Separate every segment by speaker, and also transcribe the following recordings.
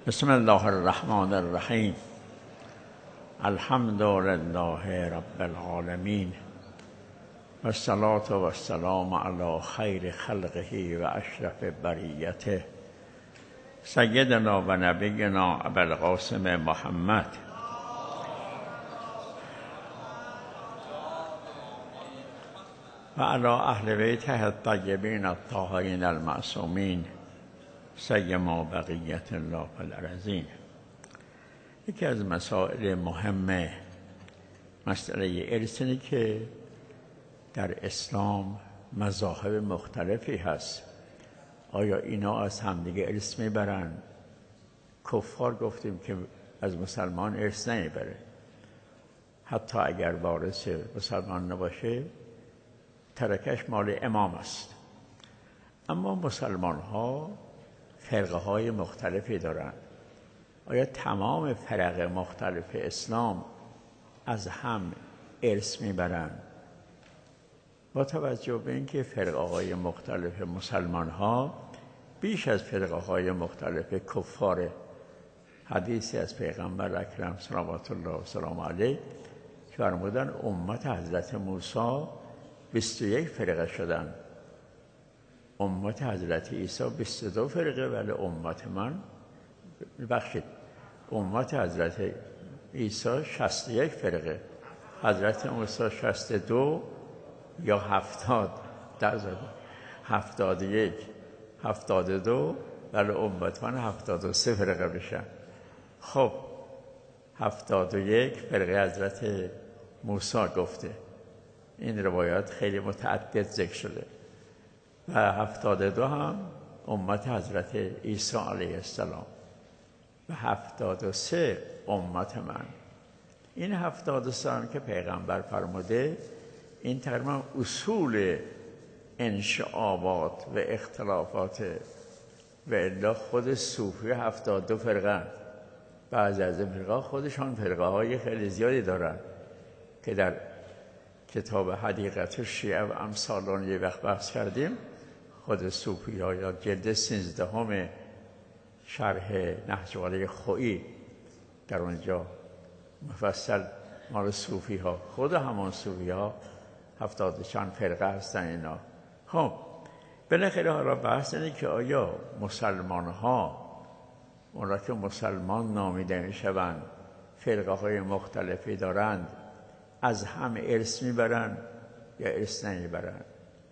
Speaker 1: بسم الله الرحمن الرحیم. الحمد لله رب العالمین و الصلاة و السلام علی خیر خلقه و اشرف بریته سیدنا و نبینا ابوالقاسم محمد و علی اهل بیته الطیبین الطاهرین المعصومین سیما بقیت الله فی الارضین. یکی از مسائل مهم مسئله ارثی که در اسلام مذاهب مختلفی هست. آیا اینا از همدیگه ارث میبرن؟ کفار گفتیم که از مسلمان ارث نمیبره، حتی اگر وارث مسلمان نباشه ترکش مال امام است. اما مسلمان ها فرقه های مختلفی دارند. آیا تمام فرق مختلف اسلام از هم ارث میبرند؟ با توجه به اینکه فرقه های مختلف مسلمان ها بیش از فرقه های مختلف کفار، حدیثی از پیغمبر اکرم صلوات الله و سلام علیه که فرمودن امت حضرت موسی 21 فرقه شدن، امت حضرت عیسی 22 فرقه، ولی امت من امت حضرت عیسی 61 فرقه، حضرت موسی 62 یا 70 71 72، ولی امت من 73 فرقه بشن. خب 71 فرقه حضرت موسی گفته، این روایات خیلی متعدد ذکر شده، و 72 هم امت حضرت عیسی علیه السلام و 73 امت من. این 73 هم که پیغمبر فرموده این تقریبا اصول انشعابات و اختلافات، و الا خود صوفی 72 فرقه، بعضی از فرقه خودشان فرقه های خیلی زیادی دارن که در کتاب حدیقت الشیعه و امثال یه وقت بحث کردیم. خود صوفی ها یا جلد 13 شرح نهج البلاغه خویی در اونجا مفصل مال صوفی ها، خود همان صوفی ها 70 چند فرقه هستن اینا. خب بالاخره حالا بحث اینه که آیا مسلمان ها اون را که مسلمان نامیده میشوند فرقه های مختلفی دارند از هم ارث میبرند یا ارث نمیبرند؟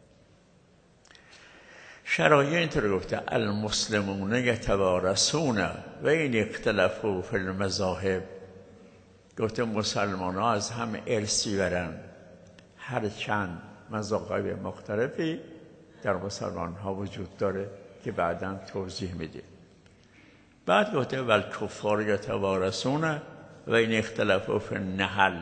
Speaker 1: شرایع اینطور گفته: المسلمون یتوارثون و این اختلفوا فی المذاهب. گفته مسلمان ها از هم ارث میبرند، هر چند مذاهب مختلفی در مسلمان ها وجود داره که بعداً توضیح میده. بعد گفته والکفار یتوارثون و این اختلفوا فی النحل.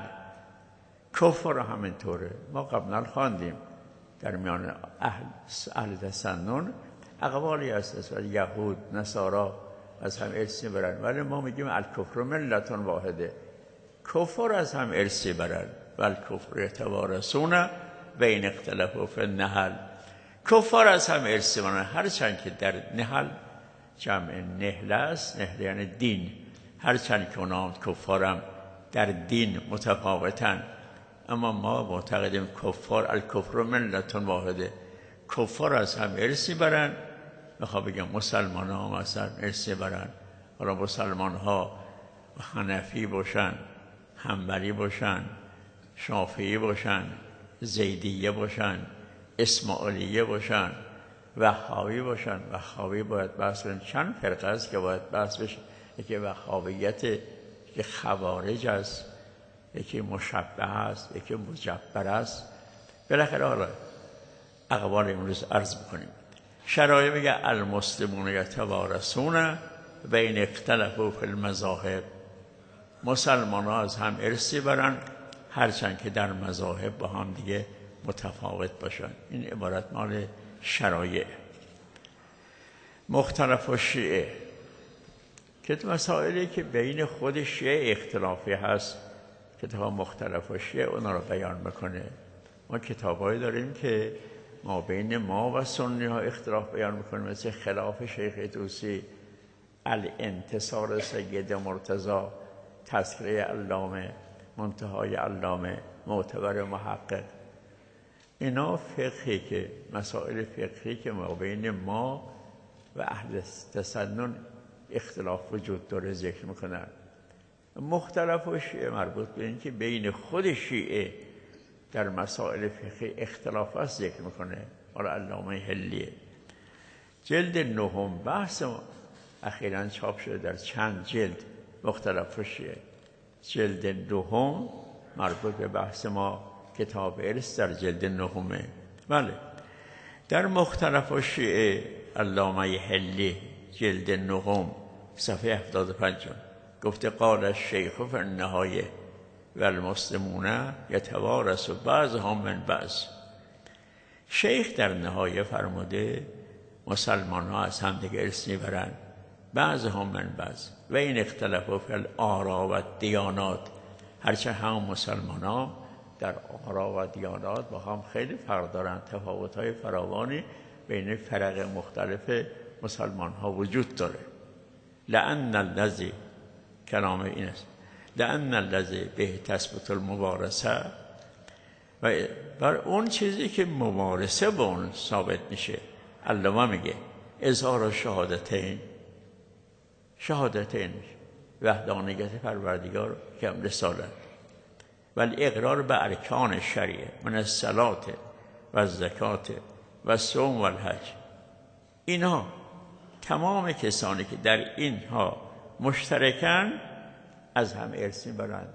Speaker 1: کفار همینطوره. ما قبلا خواندیم در میان اهل تسنن اقوالی هست، ولی یهود نصارا از هم ارث میبرن، ولی ما میگیم الکفر ملت واحده. کفار از هم ارث میبرن. والکفر یتوارثون و این اختلفوا فی النحل. کفار از هم ارث میبرن، هرچند که در نحل جمع نحله است، نحله یعنی دین، هرچند که اونا کفارم در دین متفاوتن، اما ما معتقدیم کفار الکفر ملت واحده. کفار از هم ارث میبرن. میخوام بگم مسلمان ها هم از هم ارث میبرن. حالا مسلمان ها حنفی باشن، حنبلی باشن، شافعی باشن، زیدیه باشن، اسماعیلیه باشن، وهابی باشن. وهابی باید بحث کنیم چند فرقه است که باید بحث بشه. یکی وهابیت که خوارج است، یکی مشبه است، یکی مجبر است. بالاخره حالا اقوال امروز عرض بکنیم. شرایع میگه المسلمون یتوارثون و این اختلفوا فی المذاهب. مسلمان ها از هم ارث میبرن، هرچند که در مذاهب با هم دیگه متفاوت باشن. این عبارت مال شرایع. مختلف و شیعه که مسائلی که بین خود شیعه اختلافی هست، کتاب مختلف و شیعه اونا رو بیان میکنه. ما کتابایی داریم که ما بین ما و سنی ها اختلاف بیان میکنیم، مثل خلاف شیخ طوسی، الانتصار سید مرتضی، تذکره علامه، منتهای علامه، معتبر محقق، اینا فقهی که مسائل فقهی که ما بین ما و اهل تسنن اختلاف وجود داره ذکر میکنن. مختلف و شیعه مربوط به این که بین خود شیعه در مسائل فقهی اختلافات ذکر میکنه. حالا علامه حلیه جلد 9 بحث اخیراً چاپ شده در چند جلد مختلف و شیعه. جلد 9 مربوط به بحث ما کتاب ارث در جلد 9. بله در مختلف و شیعه علامه حلی جلد 9 صفحه 75 گفته قال الشیخ فی النهایه و المسلمون یتوارث بعضهم من بعض. شیخ در نهایه فرموده مسلمان ها از هم دیگه ارث میبرند، بعضهم من بعض و این اختلاف فی الآراء و دیانات، هرچه هم مسلمان ها در آراء و دیانات با هم خیلی فرق دارند، تفاوت های فراوانی بین فرق مختلف مسلمان ها وجود داره. لأن الذی کلام این است لأن الذی به تثبت الموارثه، و بر اون چیزی که موارثه با اون ثابت میشه علامه میگه اظهار شهادتین وحدانیت پروردگار که رسالت و الاقرار به ارکان شریعه من الصلات و الزکات و الصوم و الحج. اینها تمام کسانی که در اینها مشترکن از هم ارث میبرند.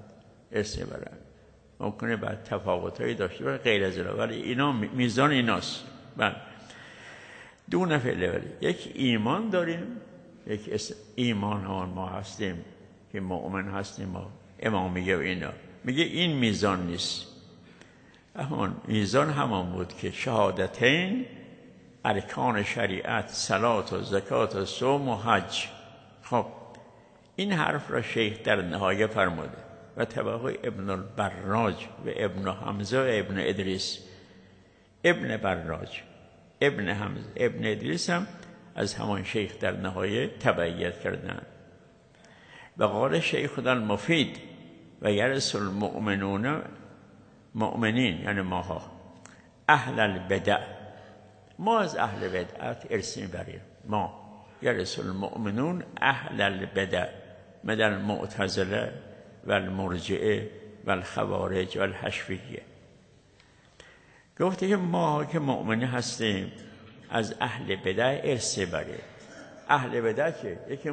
Speaker 1: ممکنه بعد تفاوت‌هایی داشته باشه غیر از اینا، ولی اینا میزان ایناست. بله دون فعل ولی یک ایمان داریم، یک ایمان ها ما هستیم که مؤمن هستیم ما امامیه و اینا. میگه این میزان نیست، همون میزان همان بود که شهادتین ارکان شریعت صلات و زکات و صوم و حج. خب این حرف را شیخ در نهایه فرموده و طبقه ابن البراج و ابن حمزه و ابن ادریس. ابن براج، ابن حمزه، ابن ادریس هم از همان شیخ در نهایه تبعیت کردن. و قال شیخ المفید و یرث المؤمنون مؤمنین، یعنی ماها اهل البدع، ما از اهل بدعت ارث میبریم. ما یرث المؤمنون اهل البدع من المعتزله و المرجئه و الخوارج و الحشویه. گفته که ما که مؤمنی هستیم از اهل بدع ارث بریم. اهل بدع که یکی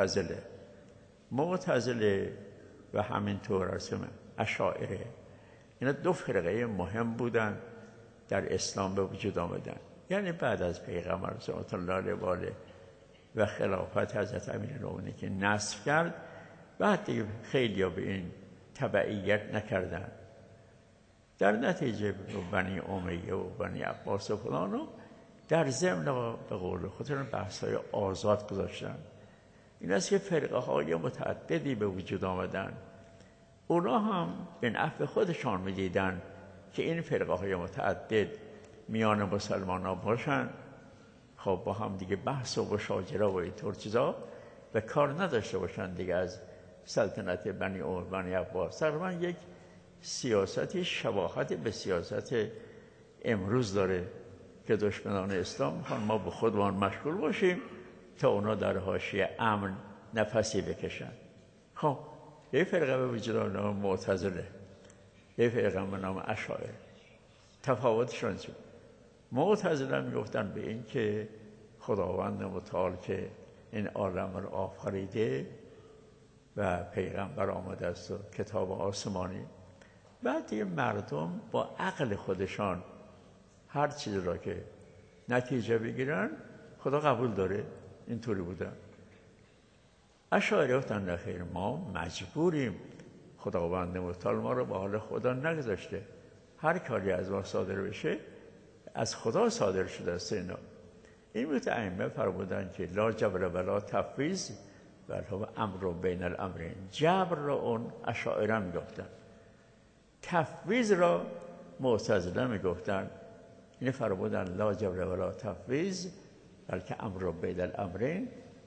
Speaker 1: معتزله و همینطور رسم اشاعره، اینا دو فرقه مهم بودن در اسلام به وجود آمدن. یعنی بعد از پیغمبر صلی الله علیه و آله و خلافت حضرت امیرالمومنین که نصب کرد، بعد دیگه خیلی ها به این تبعیت نکردن. در نتیجه بنی امیه و بنی عباس و فلانو در ضمن به قول خودشون بحث‌های آزاد گذاشتن. این است که فرقه های متعددی به وجود آمدن. اونا هم به نفع خودشان می‌دیدن که این فرقه های متعدد میان مسلمان ها باشن، خب با هم دیگه بحث و مشاجره و اینطور چیزا و کار نداشته باشن دیگه از سلطنت بنی امیه بنی عباس. تقریبا یک سیاستی شباهت به سیاست امروز داره که دشمنان اسلام میخوان ما به خودمان مشغول باشیم تا اونا در حاشیه امن نفسی بکشن. خب یه فرقه به وجود آمد نام معتزله، یه فرقه به نام اشاعره. تفاوتشون چیه؟ معتزله میگفتن به این که خداوند متعال که این عالم رو آفریده و پیغمبر آمده است و کتاب آسمانی، بعد دیگه مردم با عقل خودشان هر چیز را که نتیجه بگیرن خدا قبول داره. اینطوری بودن. اشاعره گفتن نه خیر، ما مجبوریم، خداوند متعال ما رو به حال خدا نگذاشته، هر کاری از ما صادر بشه از خدا صادر شده است. این بود ائمه فرمودن که لا جبر ولا تفویض بل هو امر بین الامرین. جبر را اون اشاعره میگفتن، تفویض را معتزله میگفتن. این فرمودن لا جبر ولا تفویض بلکه امر بین الامرین،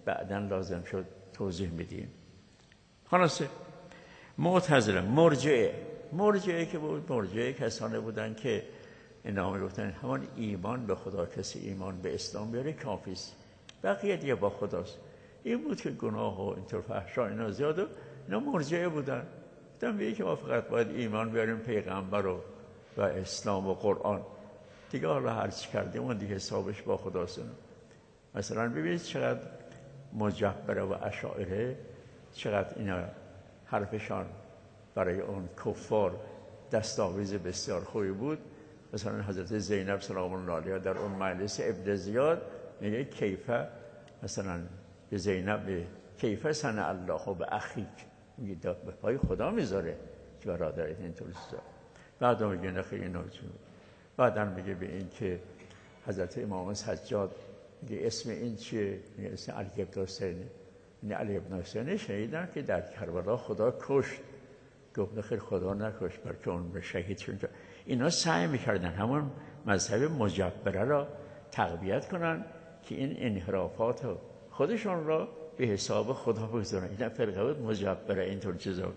Speaker 1: بعداً لازم شد توضیح میدیم. خلاصه معتزله، مرجعه که بود، مرجعه کسانی بودن که اینا میگفتن همان ایمان به خدا، کسی ایمان به اسلام بیاره کافی است، بقیه دیگه با خداست. این بود که گناه و اینطور فحشا اینا زیاده، اینا مرجعه بودن. گفتن میگه که ما فقط باید ایمان بیاریم پیغمبر و اسلام و قرآن، دیگه حالا هر چی کردیم اون دیگه حسابش با خداست. مثلا ببینید چقدر مجبره و اشاعره چقدر اینا حرفشان برای اون کفار دستاویز بسیار خوبی بود. مثلا حضرت زینب سلام الله علیها در اون مجلس ابن زیاد میگه کیفه، مثلا به زینب کیفه صنع الله به اخیک، میگه به پای خدا میذاره که برادرت اینطور چیزا. بعد میگه نه خیلی ناجور. بعدا میگه به این که حضرت امام سجاد میگه اسم این چیه؟ میگه اسم علی بن حسین. این علی بن حسین شهیدن که در کربلا خدا کشت. گفت خیر خدا نکشت، بلکه اون به شهید شد. اینا سعی میکردن همون مذهب مجبره را تقویت کنن که این انحرافات خودشون را به حساب خدا بگذارن. این فرقه بود مجبره اینطور چیزا.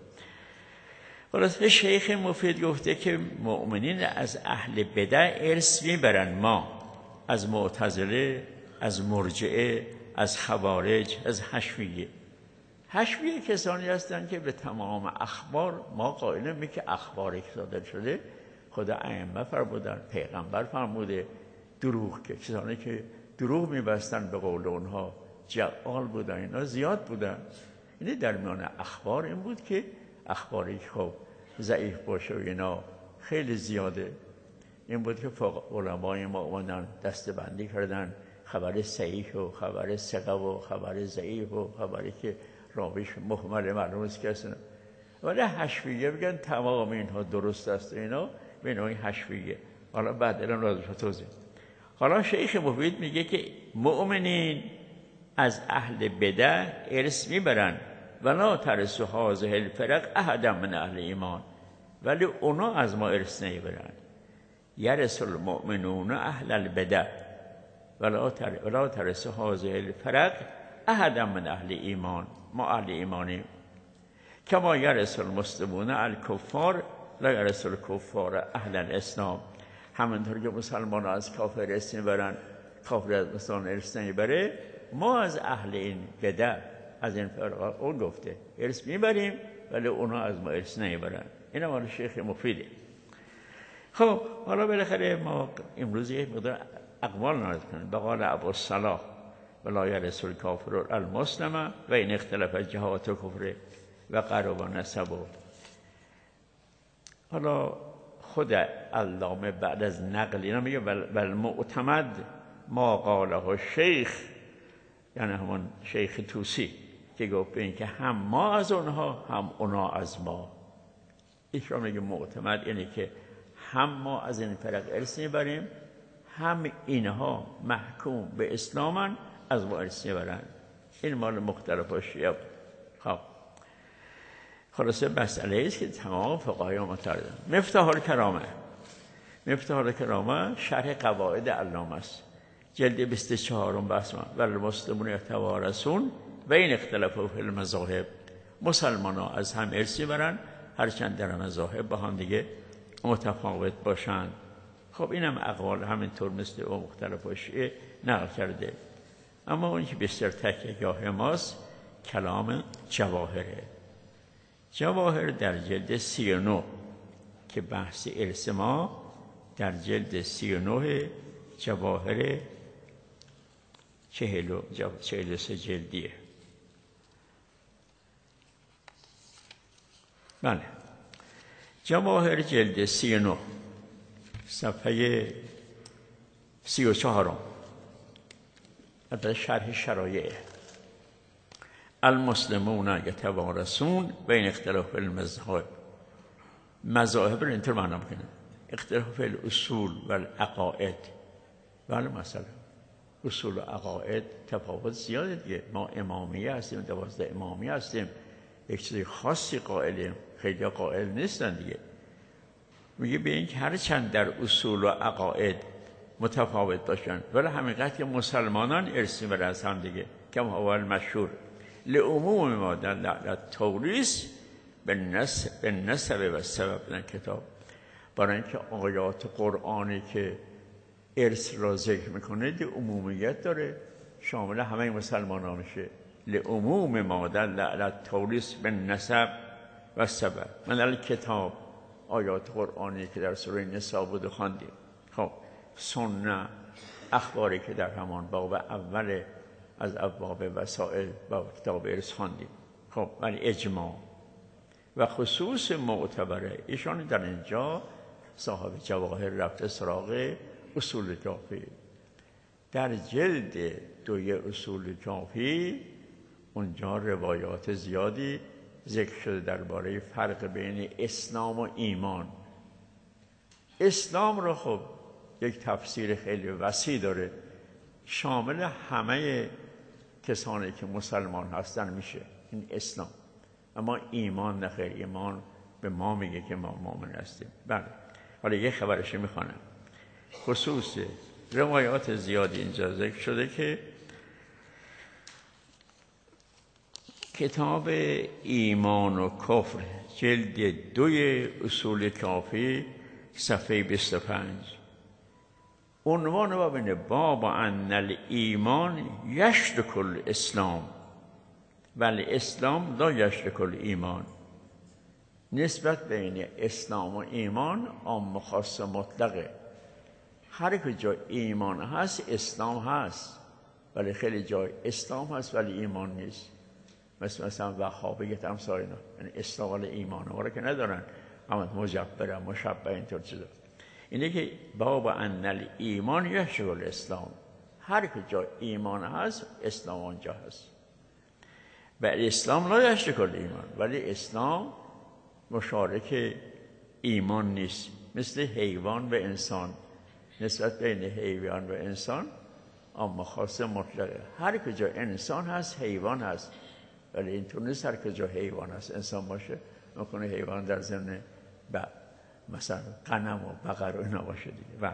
Speaker 1: خلاص شیخ مفید گفته که مؤمنین از اهل بدع ارث میبرن، ما از معتزله، از مرجعه، از خوارج، از حشویه. حشویه کسانی هستند که به تمام اخبار ما قائلیم به که اخباری که صادر شده خدا ائمه فرمودن، پیغمبر فرموده. دروغ، که کسانی که دروغ میبستن به قول اونها جعال بودن، اینا زیاد بودن. یعنی در میان اخبار این بود که اخباری که خب ضعیف باشه و اینا خیلی زیاده. این بود که علمای ما اومدن دسته‌بندی کردن، خبر صحیح و خبر ثقه و خبر ضعیف و خبری که راویش مهمل معلوم است که اصلا. ولی حشویه میگن تمام اینها درست است، اینا به نوعی حشویه. حالا بعد الان راضی شد توضیح. حالا شیخ مفید میگه که مؤمنین از اهل بدع ارث میبرن ولا ترث هذه الفرق احد من اهل ایمان، ولی اونا از ما ارث نمیبرن. یرث المؤمنون اهل البدع ولا ترث هذه الفرق احد من اهل ایمان، ما اهل ایمانیم. کما یرث المسلمون الکفار لا یرث الکفار اهل الاسلام. همونطور که مسلمان از کافر ارث میبرن، کافر از مسلمان ارث نمیبره، ما از اهل این بدع، از این فرقه اون گفته ارث میبریم ولی اونا از ما ارث نمیبرن. این مال شیخ مفیده. خب حالا بالاخره ما امروز یک مقدار اقوال نارد کنیم. بقال ابوالصلاح ولا یرث الکافر المسلم و این اختلاف جهات و کفر و قرب و نسب. حالا خود علامه بعد از نقل اینا میگه بل معتمد ما قاله الشیخ، یعنی همون شیخ توسی که گفت این که هم ما از اونها هم اونا از ما. ایشون میگه معتمد یعنی که هم ما از این فرق ارث میبریم، هم اینها محکوم به اسلامن از ما ارث میبرن. این مال مختلف شیعه. خب خلاصه مسئله است که تمام فقهای معترضن. مفتاح الکرامه شرح قواعد علامه است، جلد 24 بحث و المسلمون یتوارثون و این اختلافا فی المذاهب. مسلمان ها از هم ارث میبرن هرچند در مذاهب با هم دیگه متفاوت باشند. خب اینم اقوال همینطور مثل او مختلف شیعه نقل کرده. اما اون که بسیار تکیه‌گاه ماست کلام جواهره. جواهر در جلد 39 که بحث ارث ما در جلد 39 جواهر 43 جلدیه. بله جواهر جلد 39 صفحه 34 در شرح شرایع المسلمون یتوارثون بین اختلاف المذاهب. مذاهب رو اینطور معنا میکنه اختلاف الاصول و العقائد. بله مثلا اصول و عقائد تفاوت زیاده دیگه. ما امامیه هستیم، 12 امامیه هستیم، یک چیز خاصی قائلیم، خیلی قائل نیستن دیگه. میگه به این که هر چند در اصول و عقاید متفاوت باشن ولی حقیقت که مسلمانان ارث میبرن از هم دیگه. کما هو المشهور لعموم ما در توریث به نسب و سبب در کتاب، برای اینکه آیات قرآنی که ارث را ذکر میکنه دی عمومیت داره، شامل همه مسلمانان میشه. لعموم ما در توریث به نسب و سبب. من در کتاب آیات قرآنی که در سوره نساء بود خواندیم. خب سنت، اخباری که در همان باب اول از ابواب وسائل با کتاب ارث خواندیم. خب ولی اجماع و خصوص معتبره ایشان در اینجا صاحب جواهر رفته سراغ اصول کافی. در جلد 2 اصول کافی اونجا روایات زیادی ذکر شده درباره فرق بین اسلام و ایمان. اسلام رو خب یک تفسیر خیلی وسیع داره، شامل همه کسانی که مسلمان هستن میشه این اسلام. اما ایمان نخیر، ایمان به ما میگه که ما مؤمن هستیم. بله، حالا یه خبرش میخوانم. خصوص روایات زیادی اینجا ذکر شده که کتاب ایمان و کفر جلد 2 اصول کافی صفحه 25 عنوان بابنه باب ان الایمان یشرک الاسلام ولی اسلام لا یشرک الایمان. نسبت بین اسلام و ایمان عام خاص مطلقه. هر کجا ایمان هست اسلام هست، ولی خیلی جای اسلام هست ولی ایمان نیست. مثلا وهابیت امثال اینا، یعنی اسلام ولی ایمان رو که ندارن، اما مجبره مشبه اینطور چیزا. اینه که باب ان الایمان یشرک الاسلام، هر کجا ایمان هست اسلام آنجا هست. ولی اسلام لا یشرک الایمان، ولی اسلام مشارک ایمان نیست. مثل حیوان و انسان، نسبت بین حیوان و انسان اما خاص مطلقه. هر کجا انسان هست حیوان هست، ولی اینطور نیست هر کجا حیوان هست انسان باشه. ممکنه حیوان در ضمن مثلا غنم و بقر و اینا باشه دیگه. و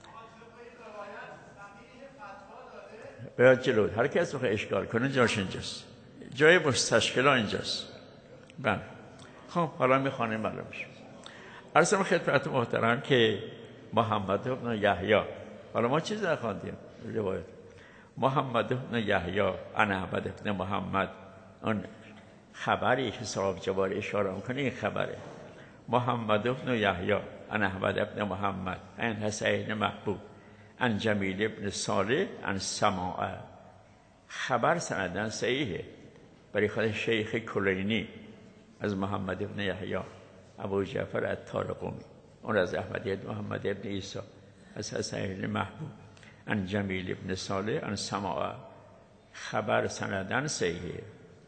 Speaker 1: باید جلو هر کس بخواه اشکال کنه جاش اینجاست، جای مستشکل ها اینجاست. بله خب حالا میخوانیم معلوم میشه. عرضم خدمت محترم که محمد بن یحیی، حالا ما چیز نخواندیم روایت محمد بن یحیی عن احمد بن محمد، اون خبری که صاحب جوار اشاره میکنه این خبره. محمد بن یحیی عن احمد بن محمد عن حسین محبوب عن جمیل بن صالح عن سماعه. خبر سندن صحیحه برای خود شیخ کلینی از محمد بن یحیی ابو جعفر الطارقمی، اون از احمد بن محمد بن عیسی از حسین محبوب عن جمیل بن صالح عن سماعه. خبر سندن صحیحه.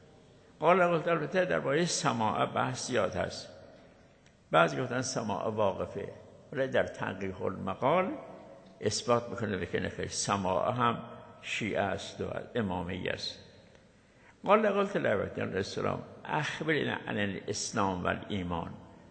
Speaker 1: قال البته درباره سماعه بحث زیاد هست. بعضی گفتن سماعه واقفه، ولی در تنقیح المقال اثبات میکنه بکنه خیلی سماعه هم شیعه است و امامی است. قال البته السلام اخبرنا عن الاسلام و الایمان.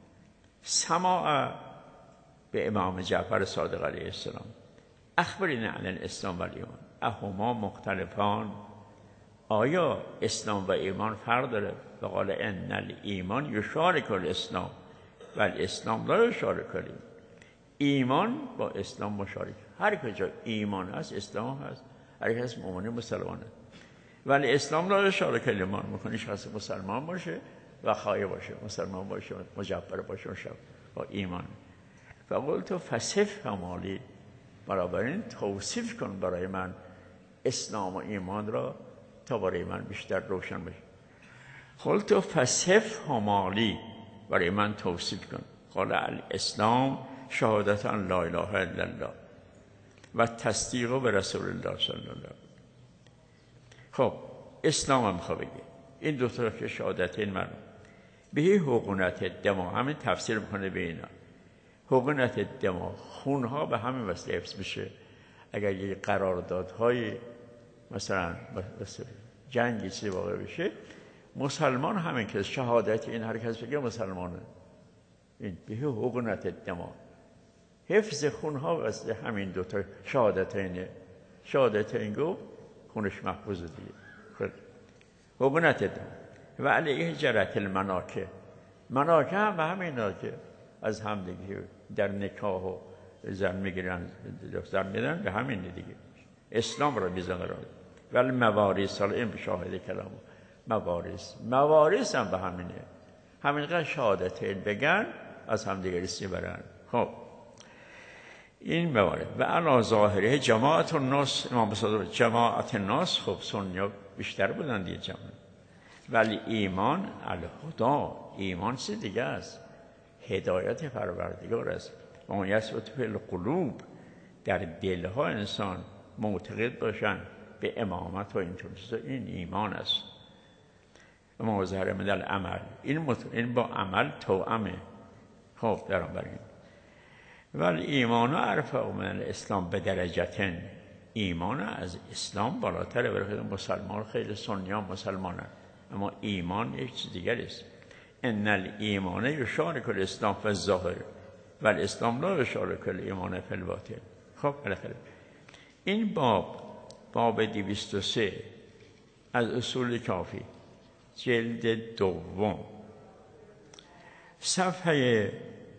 Speaker 1: سماعه به امام جعفر صادق علیه السلام اخبرنا عن الاسلام و الایمان اهما مختلفان، آیا اسلام و ایمان فرق داره؟ فقال ان الایمان یشارک الاسلام و الاسلام لا یشارک الایمان. ایمان با اسلام مشارک، هر کجا ایمان هست اسلام هست، هر کس مؤمن مسلمانه. ولی اسلام لا یشارک الایمان، میکنه شخص مسلمان باشه و خواهی باشه، مسلمان باشه، مجبر باشه با ایمان. فقلت فصف همالی، بنابراین توصیف کن برای من اسلام و ایمان را تا برای من بیشتر روشن بشه. قلت فصف همالی، برای من توصیف کن. قال الاسلام شهادت ان لا اله الا الله و تصدیق به رسول الله صلی الله علیه و خب اسلام هم میخواه بگه این دو تا که شهادتین من به حقونت دما، همین تفسیر میکنه به اینا. حقونت دما، خونها به همین وسیله حفظ میشه. اگر یه قراردادهای مثلا جنگی چیزی واقع بشه، مسلمان همین که شهادت این هر کس بگه مسلمانه. این به حقونت دما، حفظ خونها واسه همین دوتا شهادتینه. شهادتین گفت خونش محفوظه دیگه. و بنت و علیه جرت المناکه. مناکه هم به همینا که از همدیگه در نکاح و زن میگیرن، زن میدن، به همین دیگه اسلام را بیزن قرار داد. ولی موارث، حالا این شاهد کلامو، موارث هم به همینه، همینقدر شهادتین بگن از همدیگه رسی برن. خب این موارد و علا ظاهره جماعت الناس، امام صادق جماعت الناس، خب سنیا بیشتر بودن دیگه جماعت، ولی ایمان الهدا، ایمان چیز دیگه است، هدایت پروردگار است. و اون یثبت فی القلوب، در دلها انسان معتقد باشن به امامت و اینطور چیزا، این ایمان است. و مظهر من العمل، این با عمل توأمه. خب در آن بریم ولی ایمان ارفع من الاسلام به درجتن، ایمان از اسلام بالاتره. برای مسلمان خیلی سنیان مسلمانن، اما ایمان یک چیز دیگر است. ان الایمان یشارک الاسلام فی الظاهر و الاسلام لا یشارک الایمان فی الباطن. خب بالاخره این باب 203 از اصول کافی، جلد دوم، صفحه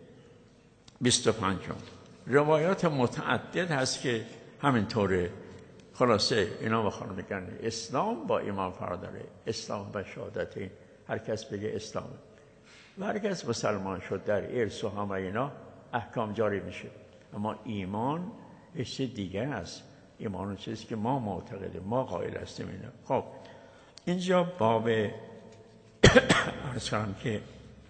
Speaker 1: 25. روایات متعدد هست که همینطوره. خلاصه اینا بخوام میگن اسلام با ایمان فرق داره، اسلام با شهادتین. هر کس بگه اسلامه و هر کس مسلمان شد در ارث و همه اینا احکام جاری میشه. اما ایمان یه چیز دیگه است. ایمان چیزی که ما معتقدیم، ما قائل هستیم اینا. خب اینجا باب عرض کنم که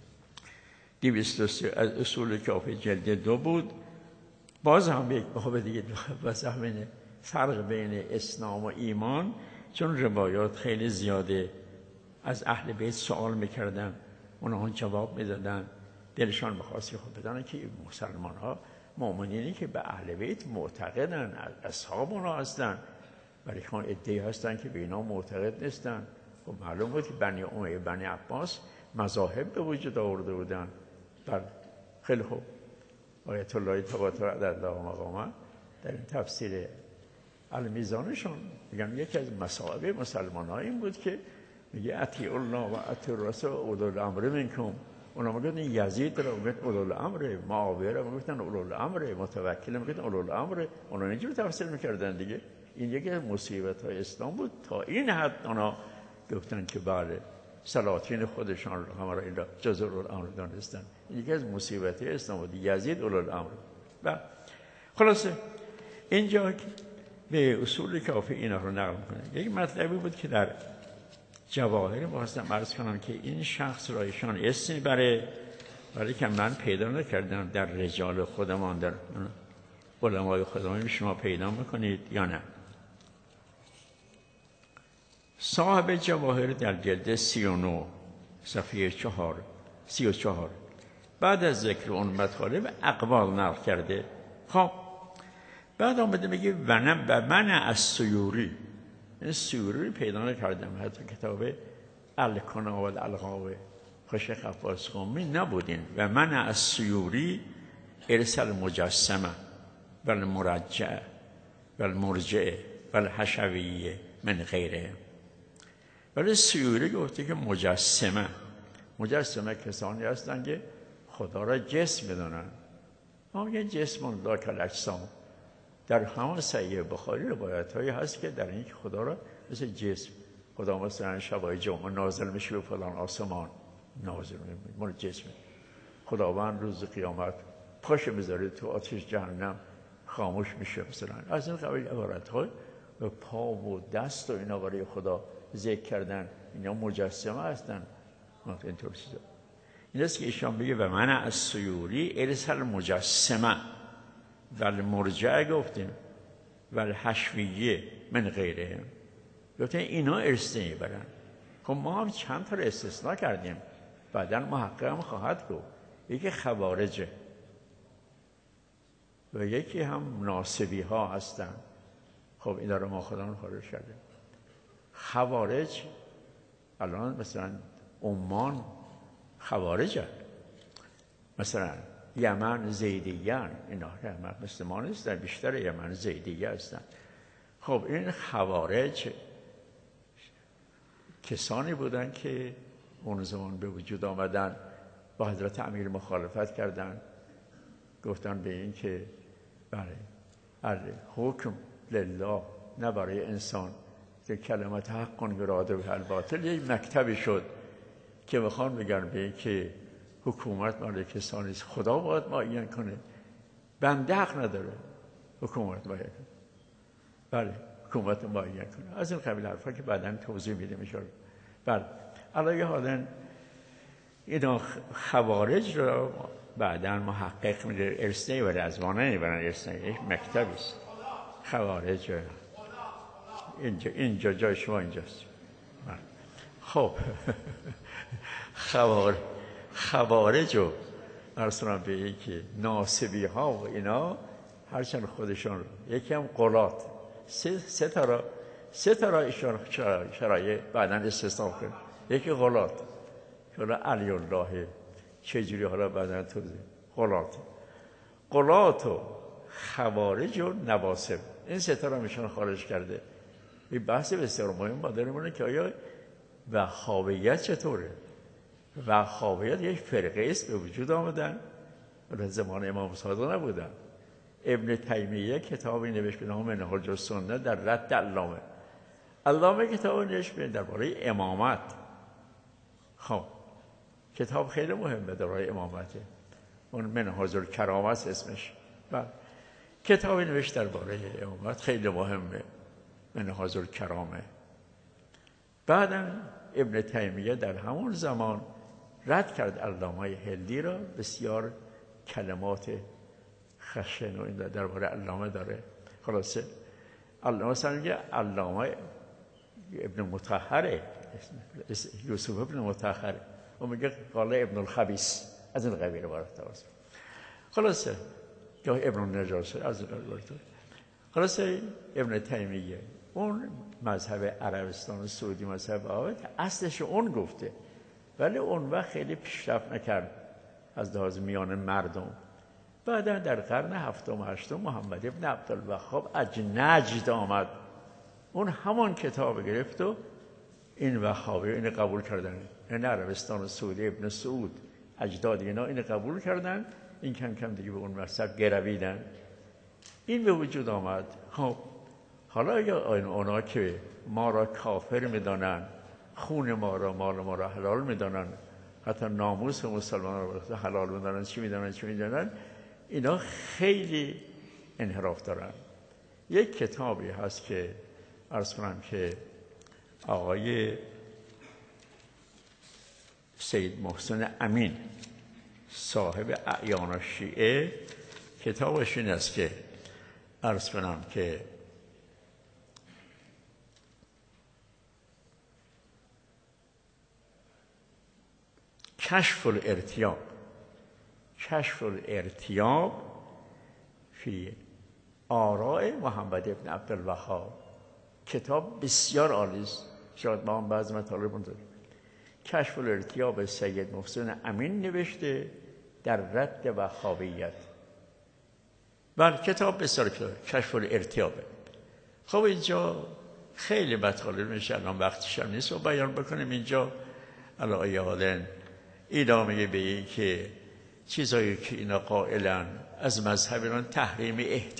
Speaker 1: 203 از اصول کافی جلد 2 بود. باز هم یک باب دیگه، بس همینه فرق بین اسلام و ایمان، چون روایات خیلی زیاده. از اهل بیت سوال میکردن، اونها جواب میدادن، دلشان می‌خواست که خب بدانن که مسلمان ها مؤمنینی که به اهل بیت معتقدن، اصحاب اونها هستن، ولی خون ادعی هستن که به اینا معتقد نیستن. خب معلوم بود که بنی امیه، بنی عباس مذاهب به وجود آورده بودن. بله خیلی خوب. آیت الله طباطبایی عدد الله مقامه در این تفسیر المیزانشون میگن یکی از مصائب مسلمان ها این بود که میگه اطیع الله و اطیع الرسول و اولو الامر منکم. اونا میگن یزید رو میگن اولو الامر، معاویه رو میگن اولو الامر، متوکل میگن اولو الامر. اونا اینجوری تفسیر میکردن دیگه. این یکی از مصیبت های اسلام بود. تا این حد اونا گفتن که بله سلاطین خودشان رو همه را این را جز اولو الامر دانستن. این یکی از مصیبت های اسلام بود، یزید اولو الامر. و خلاصه اینجا به اصول کافی اینا رو نقل میکنه. یک مطلبی بود که در جواهر می‌خواستم عرض کنم که این شخص را ایشان اسمی بره، ولی که من پیدا نکردم در رجال خودمان، در علمای خودمان. شما پیدا میکنید یا نه؟ صاحب جواهر در جلد 39 صفحه 34 بعد از ذکر اون مطالب اقوال نقل کرده. خب بعد آمده میگه و من از سیوری، این سیوری پیدا نکردم، حتی کتاب الکنا و الالقاب شیخ عباس قمی نبودین. و من از سیوری ارسل مجسمه و المرجع و المرجع و الحشویه من غیره. ولی سیوری گفته که مجسمه کسانی هستند که خدا را جسم بدانن. ما میگن جسم لاک الاجسام. در همه صحیح بخاری روایت هایی هست که در این خدا را مثل جسم، خدا مثلا شبای جمعه نازل میشه به فلان آسمان، نازل میشه جسم. خداوند روز قیامت پاش بذاره تو آتش جهنم، خاموش میشه مثلا. از این قبیل عبارت های به پا و دست و اینا برای خدا ذکر کردن، اینا مجسمه هستن. اینطور چیزا. این است که ایشان بگه و من از سیوری ارسل مجسمه و المرجع گفتیم و الحشویه من غیره، گفتیم اینا ارث برن. خب ما هم چند تا استثناء کردیم، بعداً محقق هم خواهد گفت. یکی خوارجه و یکی هم ناصبی ها هستن. خب این رو ما خودمون خارج کردیم. خوارج الان مثلا عمان خوارج هست، مثلا یمن زیدیان، اینا مثل ما نیستن، بیشتر یمن زیدیه هستن. خب این خوارج کسانی بودن که اون زمان به وجود آمدن، با حضرت امیر مخالفت کردند، گفتن به این که بله حکم لله، نه برای انسان، که کلمت حق یراد بها الباطل. یک مکتبی شد که میخوان بگن به این که حکومت مال کسانی است، خدا باید معین کنه، بنده حق نداره حکومت معین کنه. بله حکومت معین کنه، از این قبیل حرفا که بعداً توضیح میده میشه. بله علیه حالا اینا خوارج رو بعداً محقق میده، ارث نمیبره، از ما نمیبرن ارث، یک مکتبی است خوارج. اینجا جای شما اینجاست. خب خوارج رو ارسلان به این که ناصبی ها و اینا هرچند خودشون رو، یکی هم قلات، سه تا را ایشان شرایع بعداً استثناء کرد. یکی قلات که علی الله چجوری حالا بعداً توضیح، قلات و خوارج و نواصب، این سه تا را میشون خارج کرده. این بحث بسیار مهم ما داریم که آیا وهابیت چطوره؟ وهابیت یک فرقه است به وجود آمدن، ولی زمان امام صادق نبودن. ابن تیمیه کتابی نوشت به نام منهاج السنه در رد علامه کتابی نوشت درباره امامت. خب کتاب خیلی مهمه درباره امامته، اون منهاج الکرامه است اسمش. کتابی نوشت درباره امامت خیلی مهمه، منهاج الکرامه. بعداً ابن تیمیه در همون زمان رد کرد علامه هندی را، بسیار کلمات خشن و این درباره علامه داره. خلاصه علامه مثلا علامه ابن مطهره، یوسف ابن مطهره، و میگه قال ابن الخبیث، از این قبیل عبارت است. خلاصه یا ابن النجاشی از این قبیل. خلاصه ابن تیمیه اون مذهب عربستان و سعودی، مذهب وهابیت، اصلش اون گفته، ولی اون وقت خیلی پیشرفت نکرد از لحاظ میان مردم. بعدا در قرن هفتم و هشتم محمد ابن عبدالوهاب از نجد آمد، اون همان کتاب گرفت و این وهابی این قبول کردن. این عربستان و سعودی، ابن سعود اجداد اینا این قبول کردن، این کم کم دیگه به اون مذهب گرویدن، این به وجود آمد. خب حالا یا اونا که ما را کافر میدانن، خون ما را، مال ما را حلال میدانن، حتی ناموس مسلمان را حلال میدانن، چی میدانن، اینا خیلی انحراف دارن. یک کتابی هست که عرض کنم که آقای سید محسن امین صاحب اعیان الشیعه، کتابش این است که عرض کنم که کشف الارتیاب فی آراء محمد ابن عبدالوهاب. کتاب بسیار عالی است، شاید ما هم بعض مطالب اون داریم. کشف الارتیاب سید محسن امین نوشته در رد وهابیت. بله کتاب بسیار کشف الارتیابه. خب اینجا خیلی مطالب میشه، الان وقتش هم نیست و بیان بکنیم اینجا. علاوه حالا اینا میگه به این که چیزایی که اینا قائلن از مذهب اینا، تحریم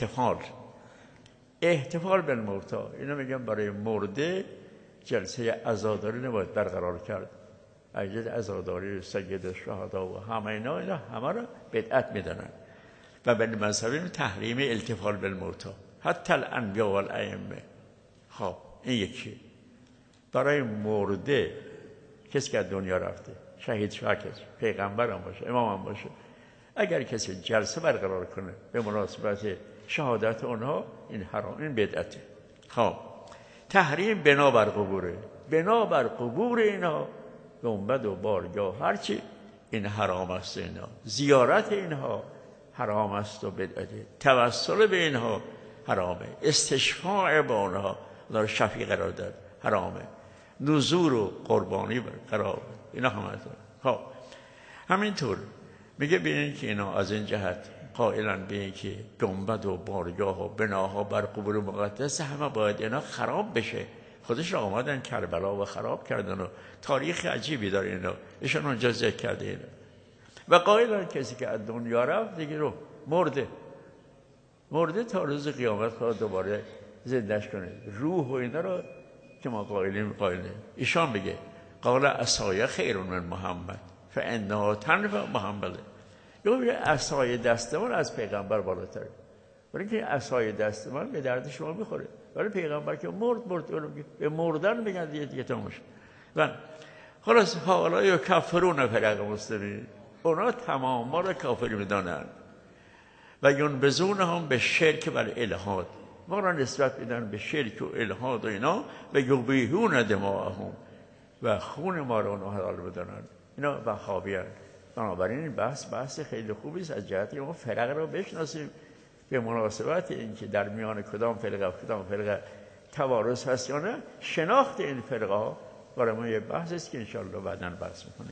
Speaker 1: احتفال بالموتی، اینا میگن برای مرده جلسه عزاداری نباید برقرار کرد. اجل عزاداری سید الشهدا و همه اینا همه را بدعت میدانن و به مذهب اینا تحریم التفال بالموتی، حتی الانبیاء و الائمه. خب این یکی، برای مرده کسی که دنیا رفته، شهید شاکر، پیغمبر هم باشه، امام هم باشه، اگر کسی جلسه برقرار کنه به مناسبت شهادت اونها، این حرام، این بدعته. خب تحریم بنابر قبور اینا، گنبد و بارگاه هرچی، این حرام است. اینا زیارت اینها حرام است و بدعته. توسل به اینها حرامه. استشفاع با اونها در شفیع قرار داد حرامه. نذور و قربانی قرار اینا هم هست. خب همینطور میگه ببینید که اینا از این جهت قائلن به این که گنبد و بارگاه و بناها بر قبور مقدس همه باید اینا خراب بشه، خودش را آمدن کربلا و خراب کردن و تاریخ عجیبی داره اینا. ایشون اونجا ذکر کرده اینا. و قائلن کسی که از دنیا رفت دیگه رو مرده تا روز قیامت خدا دوباره زندهش کنه. روح و اینا رو که ما قائلیم ایشان بگه قال عصای خیر من محمد فانها تنفع محمد. یه عصای دست من از پیغمبر بالاتره، برای اینکه عصای دست من به درد شما میخوره، ولی پیغمبر که مرد به مردن بگن دیگه تموم شد. و خلاص حالا یا کفرون فرق مسلمین، اونا تمام ما را کافری میدانن و ینبذون هم به شرک و الحاد، ما را نسبت میدن به شرک و الحاد و اینا و یبیحون دماءهم و خون ما را اونها حلال بدانن. اینا وهابیان. بنابراین این بحث خیلی خوبی است از جهتی ما فرق را بشناسیم به مناسبت اینکه در میان کدام فرقه توارث هست یا نه. شناخت این فرقه ها برای ما یه بحث است که انشاءالله بعداً بحث میکنیم.